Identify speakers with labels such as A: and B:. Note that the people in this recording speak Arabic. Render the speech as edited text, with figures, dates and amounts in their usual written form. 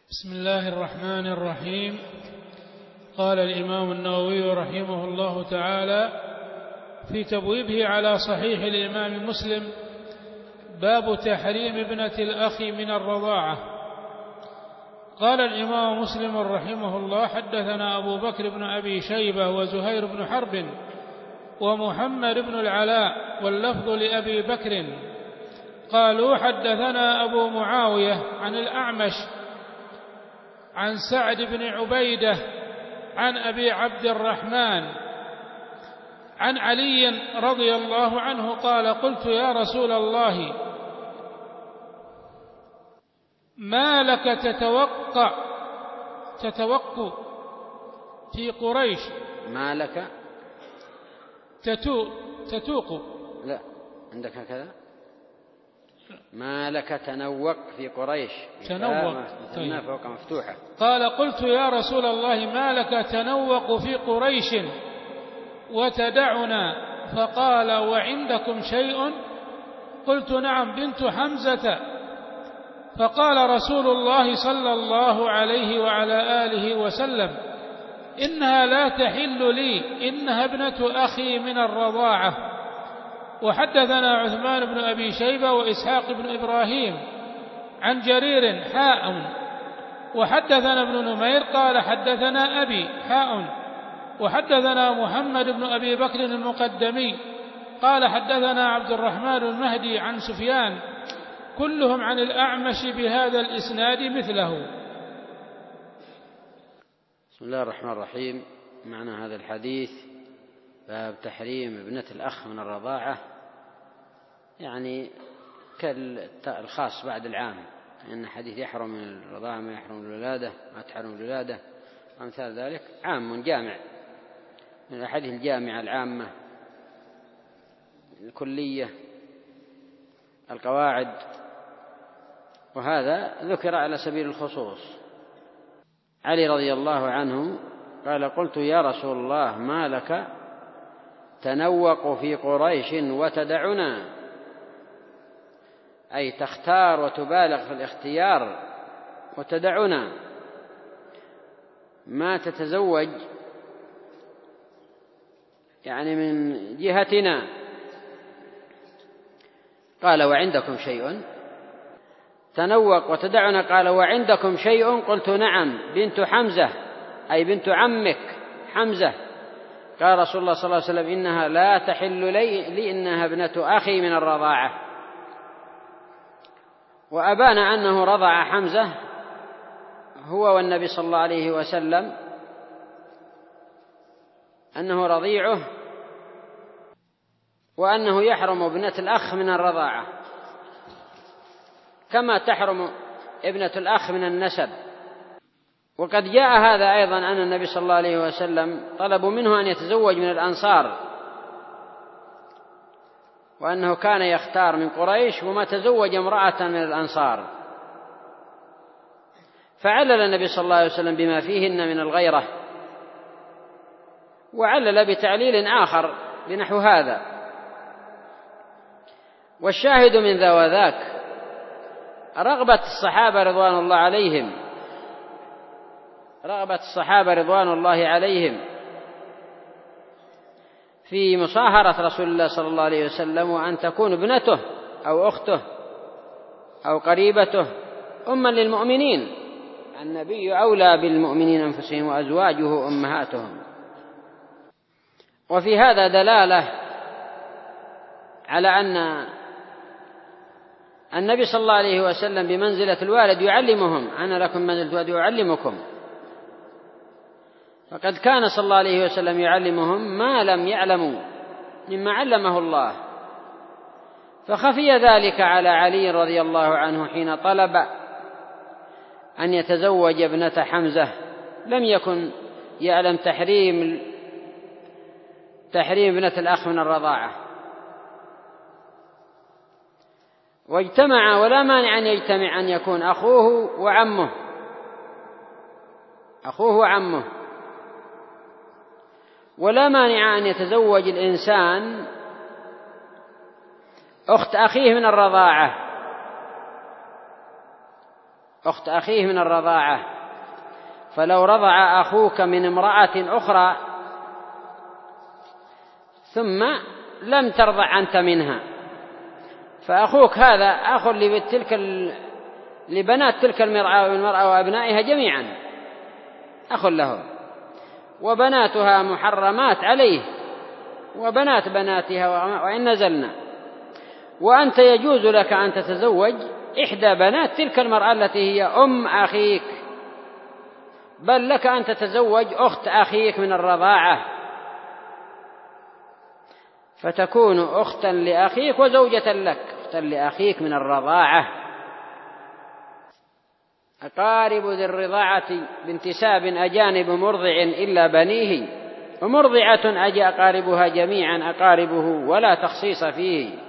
A: بسم الله الرحمن الرحيم. قال الإمام النووي رحمه الله تعالى في تبويبه على صحيح الإمام مسلم: باب تحريم ابنة الأخ من الرضاعة. قال الإمام مسلم رحمه الله: حدثنا أبو بكر بن أبي شيبة وزهير بن حرب ومحمد بن العلاء، واللفظ لأبي بكر، قالوا: حدثنا أبو معاوية عن الأعمش عن سعد بن عبيدة عن أبي عبد الرحمن عن علي رضي الله عنه قال: قلت يا رسول الله ما لك تتوق في قريش؟
B: ما لك
A: تتوق،
B: لا عندك هكذا. ما لك تنوق في قريش،
A: تنوق
B: طيب. فوق مفتوحة.
A: قال: قلت يا رسول الله ما لك تنوق في قريش وتدعنا؟ فقال: وعندكم شيء؟ قلت: نعم، بنت حمزة. فقال رسول الله صلى الله عليه وعلى آله وسلم: إنها لا تحل لي، إنها ابنة أخي من الرضاعة. وحدثنا عثمان بن أبي شيبة وإسحاق بن إبراهيم عن جرير وحدثنا ابن نمير قال: حدثنا أبي وحدثنا محمد بن أبي بكر المقدمي قال: حدثنا عبد الرحمن المهدي عن سفيان، كلهم عن الأعمش بهذا الإسناد مثله.
B: بسم الله الرحمن الرحيم. معنى هذا الحديث: باب تحريم ابنة الأخ من الرضاعة، يعني كالخاص بعد العام، لأن حديث يحرم من الرضاعة ما يحرم الولادة، ما تحرم الولادة وأمثال ذلك، عام جامع من الأحاديث الجامعة العامة الكلية القواعد، وهذا ذكر على سبيل الخصوص. علي رضي الله عنه قال: قلت يا رسول الله ما لك تنوق في قريش وتدعنا، أي تختار وتبالغ في الاختيار، وتدعنا ما تتزوج يعني من جهتنا. قال: وعندكم شيء؟ تنوق وتدعنا، قال: وعندكم شيء؟ قلت: نعم، بنت حمزة، أي بنت عمك حمزة. قال رسول الله صلى الله عليه وسلم: إنها لا تحل لي، إنها ابنة أخي من الرضاعة. وأبان أنه رضع حمزة هو والنبي صلى الله عليه وسلم، أنه رضيعه، وأنه يحرم ابنة الأخ من الرضاعة كما تحرم ابنة الأخ من النسب. وقد جاء هذا أيضا أن النبي صلى الله عليه وسلم طلبوا منه أن يتزوج من الأنصار، وأنه كان يختار من قريش وما تزوج امرأة من الأنصار، فعلل النبي صلى الله عليه وسلم بما فيهن من الغيرة، وعلل بتعليل آخر بنحو هذا. والشاهد من ذا وذاك رغبة الصحابة رضوان الله عليهم في مصاهرة رسول الله صلى الله عليه وسلم، وأن تكون ابنته أو أخته أو قريبته أما للمؤمنين. النبي أولى بالمؤمنين أنفسهم وأزواجه أمهاتهم. وفي هذا دلالة على أن النبي صلى الله عليه وسلم بمنزلة الوالد يعلمهم: أنا لكم منزلة الوالد يعلمكم. فقد كان صلى الله عليه وسلم يعلمهم ما لم يعلموا مما علمه الله. فخفي ذلك على علي رضي الله عنه حين طلب أن يتزوج ابنة حمزة، لم يكن يعلم تحريم ابنة الأخ من الرضاعة. واجتمع، ولا مانع أن يجتمع، أن يكون أخوه وعمه، ولا مانع أن يتزوج الإنسان أخت أخيه من الرضاعة، أخت أخيه من الرضاعة. فلو رضع أخوك من امرأة أخرى ثم لم ترضع أنت منها، فأخوك هذا أخ لبنات تلك المرأة وأبنائها جميعا، أخ له، وبناتها محرمات عليه وبنات بناتها وإن نزلنا، وأنت يجوز لك أن تتزوج إحدى بنات تلك المرأة التي هي أم أخيك، بل لك أن تتزوج أخت أخيك من الرضاعة، فتكون أختا لأخيك وزوجة لك، أختا لأخيك من الرضاعة. أقارب ذي الرضاعة بانتساب أجانب مرضع إلا بنيه، ومرضعة أقاربها جميعا أقاربه ولا تخصيص فيه.